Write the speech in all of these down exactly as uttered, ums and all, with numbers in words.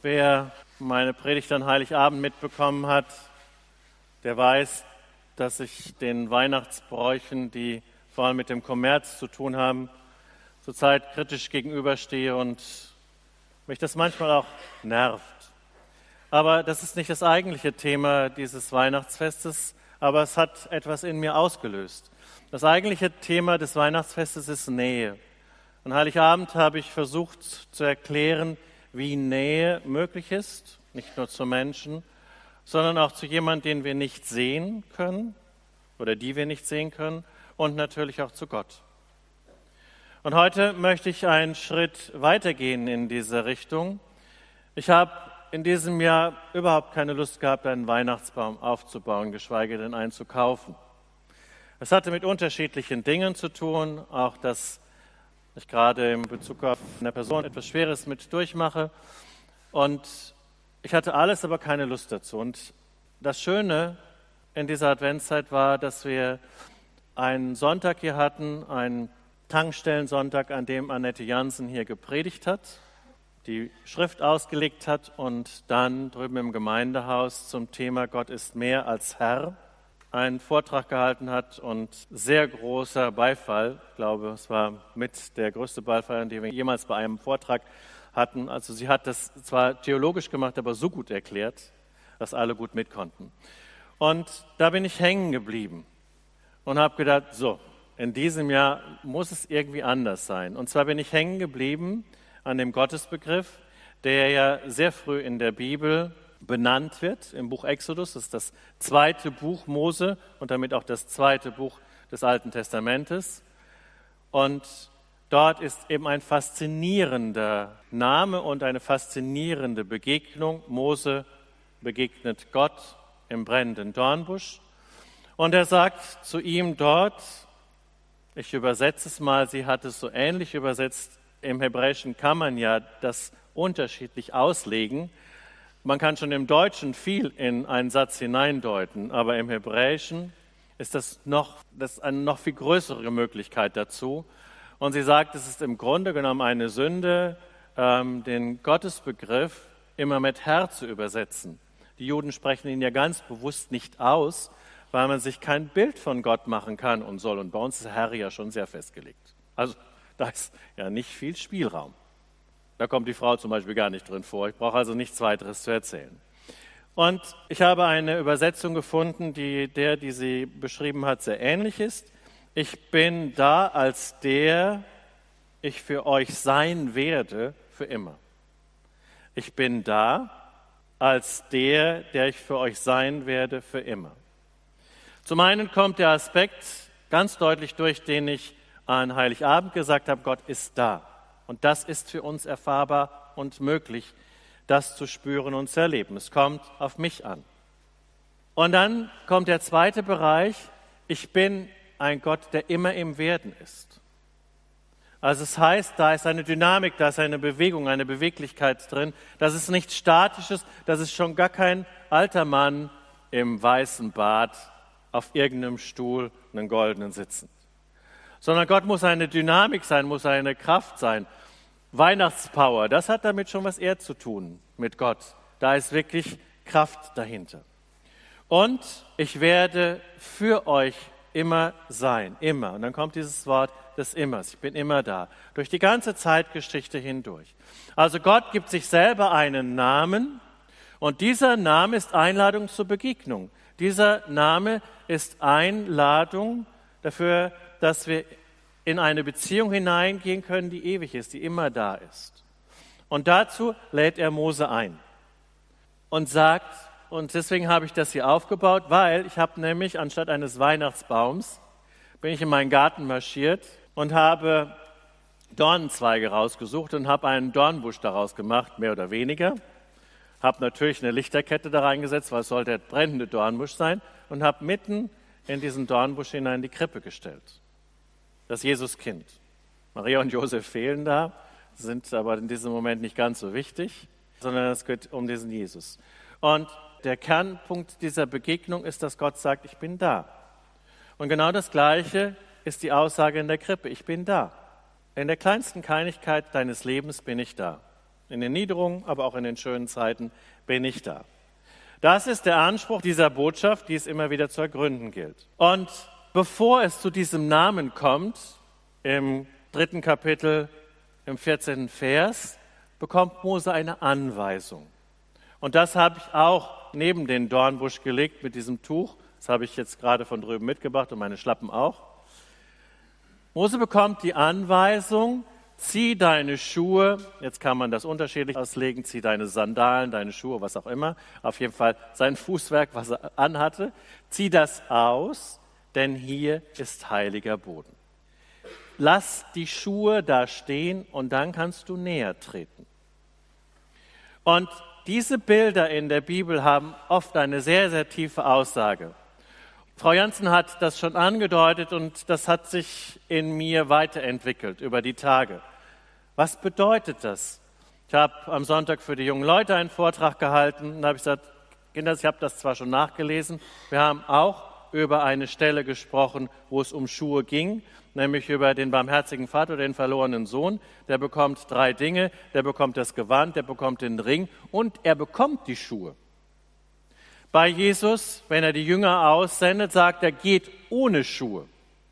Wer meine Predigt an Heiligabend mitbekommen hat, der weiß, dass ich den Weihnachtsbräuchen, die vor allem mit dem Kommerz zu tun haben, zurzeit kritisch gegenüberstehe und mich das manchmal auch nervt. Aber das ist nicht das eigentliche Thema dieses Weihnachtsfestes, aber es hat etwas in mir ausgelöst. Das eigentliche Thema des Weihnachtsfestes ist Nähe. An Heiligabend habe ich versucht zu erklären, wie Nähe möglich ist, nicht nur zu Menschen, sondern auch zu jemandem, den wir nicht sehen können oder die wir nicht sehen können und natürlich auch zu Gott. Und heute möchte ich einen Schritt weitergehen in diese Richtung. Ich habe in diesem Jahr überhaupt keine Lust gehabt, einen Weihnachtsbaum aufzubauen, geschweige denn einen zu kaufen. Es hatte mit unterschiedlichen Dingen zu tun, auch dass ich gerade in Bezug auf eine Person etwas Schweres mit durchmache. Und ich hatte alles, aber keine Lust dazu. Und das Schöne in dieser Adventszeit war, dass wir einen Sonntag hier hatten, einen Tankstellensonntag, an dem Annette Jansen hier gepredigt hat, die Schrift ausgelegt hat und dann drüben im Gemeindehaus zum Thema Gott ist mehr als Herr einen Vortrag gehalten hat und sehr großer Beifall, ich glaube, es war mit der größte Beifall, den wir jemals bei einem Vortrag hatten. Also sie hat das zwar theologisch gemacht, aber so gut erklärt, dass alle gut mit konnten. Und da bin ich hängen geblieben und habe gedacht, so, in diesem Jahr muss es irgendwie anders sein. Und zwar bin ich hängen geblieben an dem Gottesbegriff, der ja sehr früh in der Bibel benannt wird, im Buch Exodus. Das ist das zweite Buch Mose und damit auch das zweite Buch des Alten Testamentes. Und dort ist eben ein faszinierender Name und eine faszinierende Begegnung. Mose begegnet Gott im brennenden Dornbusch und er sagt zu ihm dort, ich übersetze es mal, sie hat es so ähnlich übersetzt, im Hebräischen kann man ja das unterschiedlich auslegen. Man kann schon im Deutschen viel in einen Satz hineindeuten, aber im Hebräischen ist das noch, das ist eine noch viel größere Möglichkeit dazu. Und sie sagt, es ist im Grunde genommen eine Sünde, ähm, den Gottesbegriff immer mit Herr zu übersetzen. Die Juden sprechen ihn ja ganz bewusst nicht aus, weil man sich kein Bild von Gott machen kann und soll. Und bei uns ist Herr ja schon sehr festgelegt. Also da ist ja nicht viel Spielraum. Da kommt die Frau zum Beispiel gar nicht drin vor. Ich brauche also nichts weiteres zu erzählen. Und ich habe eine Übersetzung gefunden, die der, die sie beschrieben hat, sehr ähnlich ist. Ich bin da als der, ich für euch sein werde, für immer. Ich bin da als der, der ich für euch sein werde, für immer. Zum einen kommt der Aspekt ganz deutlich durch, den ich an Heiligabend gesagt habe, Gott ist da. Und das ist für uns erfahrbar und möglich, das zu spüren und zu erleben. Es kommt auf mich an. Und dann kommt der zweite Bereich, ich bin ein Gott, der immer im Werden ist. Also es heißt, da ist eine Dynamik, da ist eine Bewegung, eine Beweglichkeit drin. Das ist nichts Statisches, das ist schon gar kein alter Mann im weißen Bart auf irgendeinem Stuhl, einen goldenen sitzend. Sondern Gott muss eine Dynamik sein, muss eine Kraft sein. Weihnachtspower, das hat damit schon was eher zu tun mit Gott. Da ist wirklich Kraft dahinter. Und ich werde für euch immer sein, immer. Und dann kommt dieses Wort des Immers, ich bin immer da, durch die ganze Zeitgeschichte hindurch. Also Gott gibt sich selber einen Namen und dieser Name ist Einladung zur Begegnung. Dieser Name ist Einladung dafür, dass wir in eine Beziehung hineingehen können, die ewig ist, die immer da ist. Und dazu lädt er Mose ein und sagt, und deswegen habe ich das hier aufgebaut, weil ich habe nämlich anstatt eines Weihnachtsbaums, bin ich in meinen Garten marschiert und habe Dornenzweige rausgesucht und habe einen Dornbusch daraus gemacht, mehr oder weniger. Habe natürlich eine Lichterkette da reingesetzt, weil es sollte der brennende Dornbusch sein, und habe mitten in diesen Dornbusch hinein die Krippe gestellt. Das Jesuskind. Maria und Josef fehlen da, sind aber in diesem Moment nicht ganz so wichtig, sondern es geht um diesen Jesus. Und der Kernpunkt dieser Begegnung ist, dass Gott sagt, ich bin da. Und genau das Gleiche ist die Aussage in der Krippe, ich bin da. In der kleinsten Kleinigkeit deines Lebens bin ich da. In den Niederungen, aber auch in den schönen Zeiten bin ich da. Das ist der Anspruch dieser Botschaft, die es immer wieder zu ergründen gilt. Und bevor es zu diesem Namen kommt, im dritten Kapitel, im vierzehnten Vers, bekommt Mose eine Anweisung. Und das habe ich auch neben den Dornbusch gelegt mit diesem Tuch. Das habe ich jetzt gerade von drüben mitgebracht und meine Schlappen auch. Mose bekommt die Anweisung, zieh deine Schuhe, jetzt kann man das unterschiedlich auslegen, zieh deine Sandalen, deine Schuhe, was auch immer, auf jeden Fall sein Fußwerk, was er anhatte, zieh das aus, denn hier ist heiliger Boden. Lass die Schuhe da stehen und dann kannst du näher treten. Und diese Bilder in der Bibel haben oft eine sehr, sehr tiefe Aussage. Frau Jansen hat das schon angedeutet und das hat sich in mir weiterentwickelt über die Tage. Was bedeutet das? Ich habe am Sonntag für die jungen Leute einen Vortrag gehalten und da habe ich gesagt, Kinder, ich habe das zwar schon nachgelesen, wir haben auch über eine Stelle gesprochen, wo es um Schuhe ging, nämlich über den barmherzigen Vater, den verlorenen Sohn. Der bekommt drei Dinge, der bekommt das Gewand, der bekommt den Ring und er bekommt die Schuhe. Bei Jesus, wenn er die Jünger aussendet, sagt er, geht ohne Schuhe.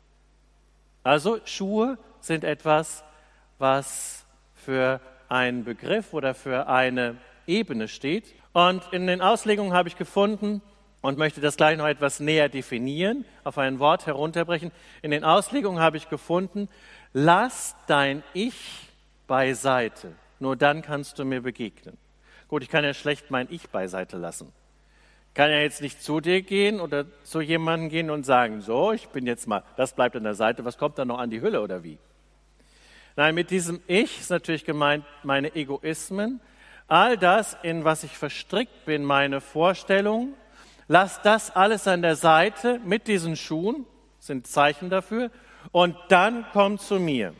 Also Schuhe sind etwas, was für einen Begriff oder für eine Ebene steht. Und in den Auslegungen habe ich gefunden und möchte das gleich noch etwas näher definieren, auf ein Wort herunterbrechen. In den Auslegungen habe ich gefunden, lass dein Ich beiseite, nur dann kannst du mir begegnen. Gut, ich kann ja schlecht mein Ich beiseite lassen. Ich kann ja jetzt nicht zu dir gehen oder zu jemandem gehen und sagen, so, ich bin jetzt mal, das bleibt an der Seite, was kommt da noch an die Hülle oder wie? Nein, mit diesem Ich ist natürlich gemeint meine Egoismen, all das, in was ich verstrickt bin, meine Vorstellungen, lass das alles an der Seite mit diesen Schuhen, sind Zeichen dafür, und dann komm zu mir.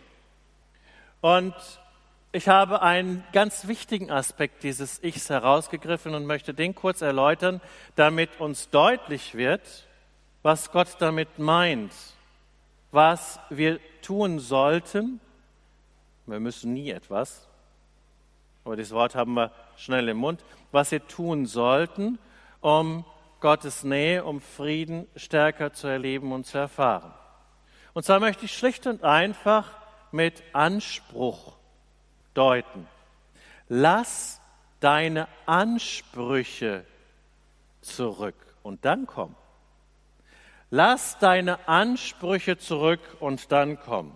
Und ich habe einen ganz wichtigen Aspekt dieses Ichs herausgegriffen und möchte den kurz erläutern, damit uns deutlich wird, was Gott damit meint, was wir tun sollten. Wir müssen nie etwas, aber dieses Wort haben wir schnell im Mund, was wir tun sollten, um Gottes Nähe, um Frieden stärker zu erleben und zu erfahren. Und zwar möchte ich schlicht und einfach mit Anspruch deuten. Lass deine Ansprüche zurück und dann komm. Lass deine Ansprüche zurück und dann komm.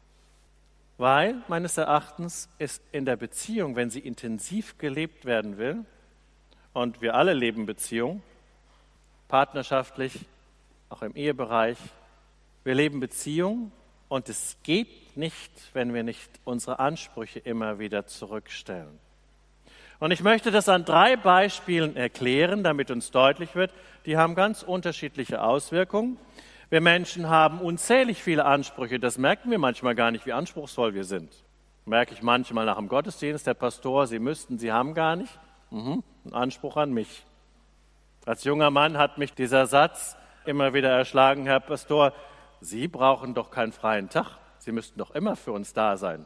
Weil, meines Erachtens, ist in der Beziehung, wenn sie intensiv gelebt werden will, und wir alle leben Beziehung, partnerschaftlich, auch im Ehebereich, wir leben Beziehung und es geht nicht, wenn wir nicht unsere Ansprüche immer wieder zurückstellen. Und ich möchte das an drei Beispielen erklären, damit uns deutlich wird, die haben ganz unterschiedliche Auswirkungen. Wir Menschen haben unzählig viele Ansprüche, das merken wir manchmal gar nicht, wie anspruchsvoll wir sind. Merke ich manchmal nach dem Gottesdienst, der Pastor, Sie müssten, Sie haben gar nicht. Mhm, einen Anspruch an mich. Als junger Mann hat mich dieser Satz immer wieder erschlagen, Herr Pastor, Sie brauchen doch keinen freien Tag, Sie müssten doch immer für uns da sein.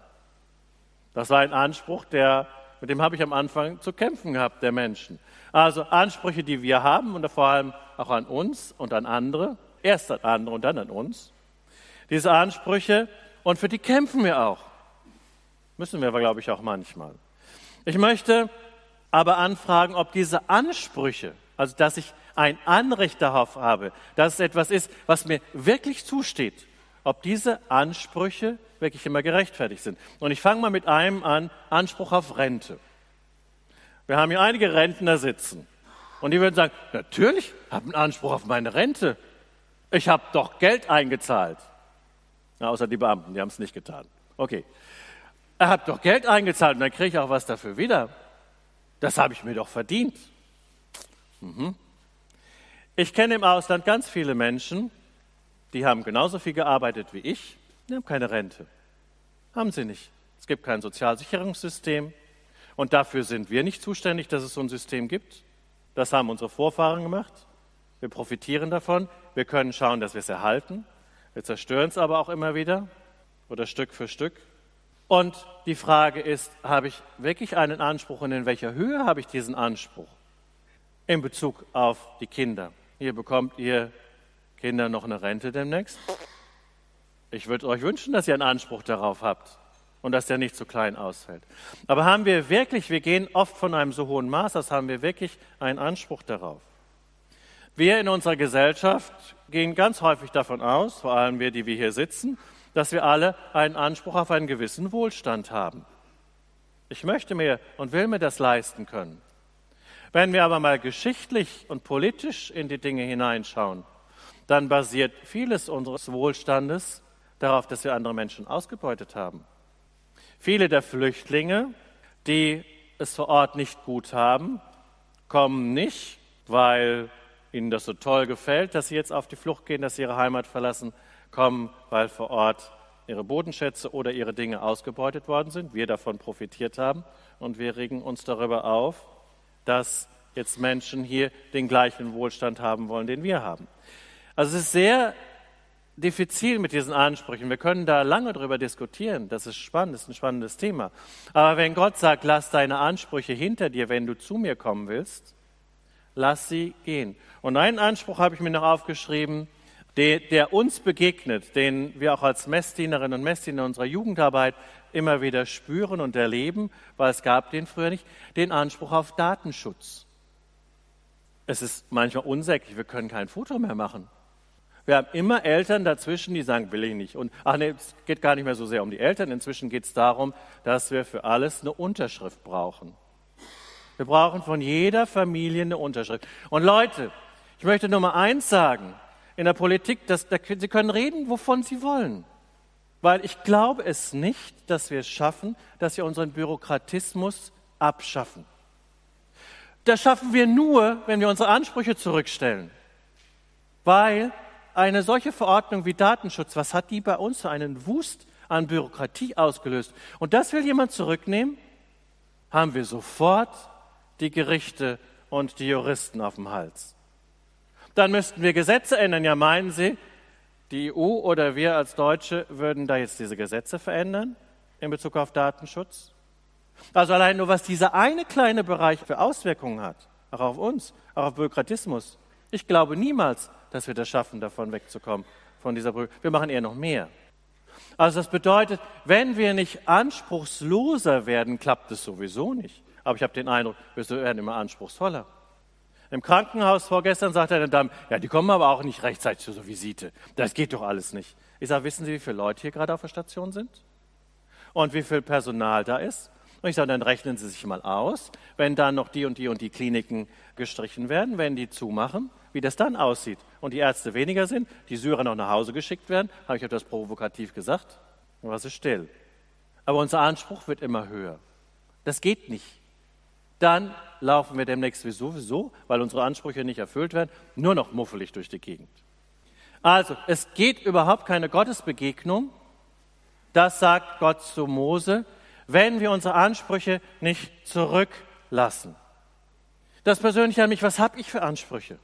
Das war ein Anspruch, der, mit dem habe ich am Anfang zu kämpfen gehabt, der Menschen. Also Ansprüche, die wir haben und vor allem auch an uns und an andere, erst an andere und dann an uns. Diese Ansprüche, und für die kämpfen wir auch. Müssen wir aber, glaube ich, auch manchmal. Ich möchte aber anfragen, ob diese Ansprüche, also dass ich ein Anrecht darauf habe, dass es etwas ist, was mir wirklich zusteht, ob diese Ansprüche wirklich immer gerechtfertigt sind. Und ich fange mal mit einem an, Anspruch auf Rente. Wir haben hier einige Rentner sitzen und die würden sagen, natürlich habe ich einen Anspruch auf meine Rente. Ich habe doch Geld eingezahlt. Na, außer die Beamten, die haben es nicht getan. Okay, er hat doch Geld eingezahlt und dann kriege ich auch was dafür wieder. Das habe ich mir doch verdient. Mhm. Ich kenne im Ausland ganz viele Menschen, die haben genauso viel gearbeitet wie ich, die haben keine Rente. Haben sie nicht. Es gibt kein Sozialsicherungssystem und dafür sind wir nicht zuständig, dass es so ein System gibt. Das haben unsere Vorfahren gemacht. Wir profitieren davon. Wir können schauen, dass wir es erhalten. Wir zerstören es aber auch immer wieder oder Stück für Stück. Und die Frage ist, habe ich wirklich einen Anspruch und in welcher Höhe habe ich diesen Anspruch in Bezug auf die Kinder? Hier bekommt ihr Kinder noch eine Rente demnächst. Ich würde euch wünschen, dass ihr einen Anspruch darauf habt und dass der nicht zu klein ausfällt. Aber haben wir wirklich, wir gehen oft von einem so hohen Maß aus, haben wir wirklich einen Anspruch darauf? Wir in unserer Gesellschaft gehen ganz häufig davon aus, vor allem wir, die wir hier sitzen, dass wir alle einen Anspruch auf einen gewissen Wohlstand haben. Ich möchte mir und will mir das leisten können. Wenn wir aber mal geschichtlich und politisch in die Dinge hineinschauen, dann basiert vieles unseres Wohlstandes darauf, dass wir andere Menschen ausgebeutet haben. Viele der Flüchtlinge, die es vor Ort nicht gut haben, kommen nicht, weil ihnen das so toll gefällt, dass sie jetzt auf die Flucht gehen, dass sie ihre Heimat verlassen, kommen, weil vor Ort ihre Bodenschätze oder ihre Dinge ausgebeutet worden sind, wir davon profitiert haben und wir regen uns darüber auf, dass jetzt Menschen hier den gleichen Wohlstand haben wollen, den wir haben. Also es ist sehr diffizil mit diesen Ansprüchen. Wir können da lange drüber diskutieren. Das ist spannend, das ist ein spannendes Thema. Aber wenn Gott sagt, lass deine Ansprüche hinter dir, wenn du zu mir kommen willst, lass sie gehen. Und einen Anspruch habe ich mir noch aufgeschrieben, der, der uns begegnet, den wir auch als Messdienerinnen und Messdiener unserer Jugendarbeit immer wieder spüren und erleben, weil es gab den früher nicht, den Anspruch auf Datenschutz. Es ist manchmal unsäglich, wir können kein Foto mehr machen. Wir haben immer Eltern dazwischen, die sagen, will ich nicht. Und ach nee, es geht gar nicht mehr so sehr um die Eltern. Inzwischen geht es darum, dass wir für alles eine Unterschrift brauchen. Wir brauchen von jeder Familie eine Unterschrift. Und Leute, ich möchte nur mal eins sagen. In der Politik, das, da, Sie können reden, wovon Sie wollen. Weil ich glaube es nicht, dass wir es schaffen, dass wir unseren Bürokratismus abschaffen. Das schaffen wir nur, wenn wir unsere Ansprüche zurückstellen. Weil eine solche Verordnung wie Datenschutz, was hat die bei uns für einen Wust an Bürokratie ausgelöst? Und das will jemand zurücknehmen? Haben wir sofort die Gerichte und die Juristen auf dem Hals. Dann müssten wir Gesetze ändern. Ja, meinen Sie, die E U oder wir als Deutsche würden da jetzt diese Gesetze verändern in Bezug auf Datenschutz? Also allein nur, was dieser eine kleine Bereich für Auswirkungen hat, auch auf uns, auch auf Bürokratismus. Ich glaube niemals, dass wir das schaffen, davon wegzukommen, von dieser Brücke. Wir machen eher noch mehr. Also das bedeutet, wenn wir nicht anspruchsloser werden, klappt es sowieso nicht. Aber ich habe den Eindruck, wir werden immer anspruchsvoller. Im Krankenhaus vorgestern sagte eine Dame, ja, die kommen aber auch nicht rechtzeitig zur Visite. Das geht doch alles nicht. Ich sage, wissen Sie, wie viele Leute hier gerade auf der Station sind? Und wie viel Personal da ist? Und ich sage, dann rechnen Sie sich mal aus, wenn dann noch die und die und die Kliniken gestrichen werden, wenn die zumachen, wie das dann aussieht. Und die Ärzte weniger sind, die Syrer noch nach Hause geschickt werden, habe ich etwas provokativ gesagt, dann war sie still. Aber unser Anspruch wird immer höher. Das geht nicht. Dann laufen wir demnächst sowieso, weil unsere Ansprüche nicht erfüllt werden, nur noch muffelig durch die Gegend. Also, es geht überhaupt keine Gottesbegegnung. Das sagt Gott zu Mose, wenn wir unsere Ansprüche nicht zurücklassen. Das Persönliche an mich, was habe ich für Ansprüche?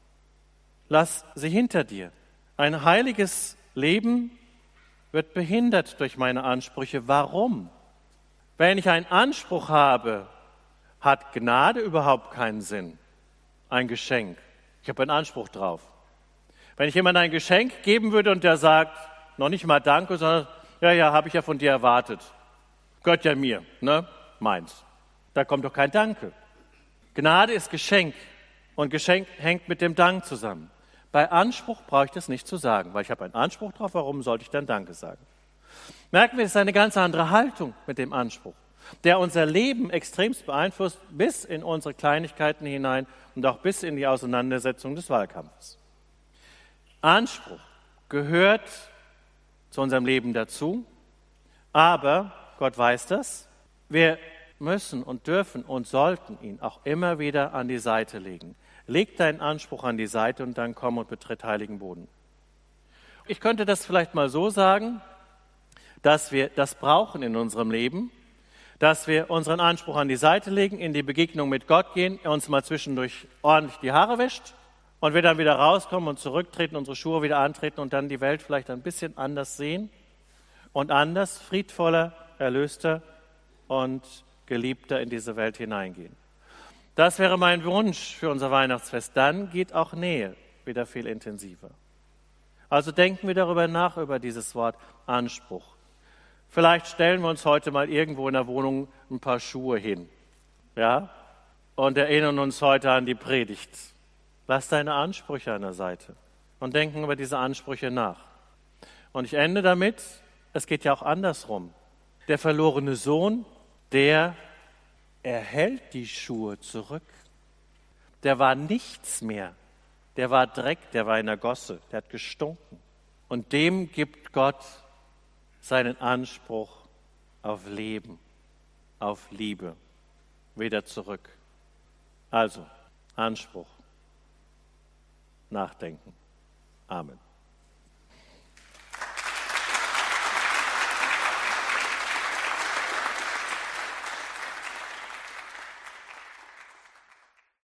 Lass sie hinter dir. Ein heiliges Leben wird behindert durch meine Ansprüche. Warum? Wenn ich einen Anspruch habe, hat Gnade überhaupt keinen Sinn. Ein Geschenk. Ich habe einen Anspruch drauf. Wenn ich jemandem ein Geschenk geben würde und der sagt, noch nicht mal Danke, sondern, ja, ja, habe ich ja von dir erwartet. Gehört ja mir, ne? Meins. Da kommt doch kein Danke. Gnade ist Geschenk und Geschenk hängt mit dem Dank zusammen. Bei Anspruch brauche ich das nicht zu sagen, weil ich habe einen Anspruch drauf, warum sollte ich dann Danke sagen? Merken wir, es ist eine ganz andere Haltung mit dem Anspruch, der unser Leben extremst beeinflusst, bis in unsere Kleinigkeiten hinein und auch bis in die Auseinandersetzung des Wahlkampfes. Anspruch gehört zu unserem Leben dazu, aber Gott weiß das. Wir müssen und dürfen und sollten ihn auch immer wieder an die Seite legen. Leg deinen Anspruch an die Seite und dann komm und betritt heiligen Boden. Ich könnte das vielleicht mal so sagen, dass wir das brauchen in unserem Leben, dass wir unseren Anspruch an die Seite legen, in die Begegnung mit Gott gehen, er uns mal zwischendurch ordentlich die Haare wäscht und wir dann wieder rauskommen und zurücktreten, unsere Schuhe wieder antreten und dann die Welt vielleicht ein bisschen anders sehen und anders, friedvoller Erlöster und Geliebter in diese Welt hineingehen. Das wäre mein Wunsch für unser Weihnachtsfest. Dann geht auch Nähe wieder viel intensiver. Also denken wir darüber nach, über dieses Wort Anspruch. Vielleicht stellen wir uns heute mal irgendwo in der Wohnung ein paar Schuhe hin, ja, und erinnern uns heute an die Predigt. Lass deine Ansprüche an der Seite und denken über diese Ansprüche nach. Und ich ende damit, es geht ja auch andersrum. Der verlorene Sohn, der erhält die Schuhe zurück. Der war nichts mehr. Der war Dreck, der war in der Gosse, der hat gestunken. Und dem gibt Gott seinen Anspruch auf Leben, auf Liebe wieder zurück. Also, Anspruch, nachdenken. Amen.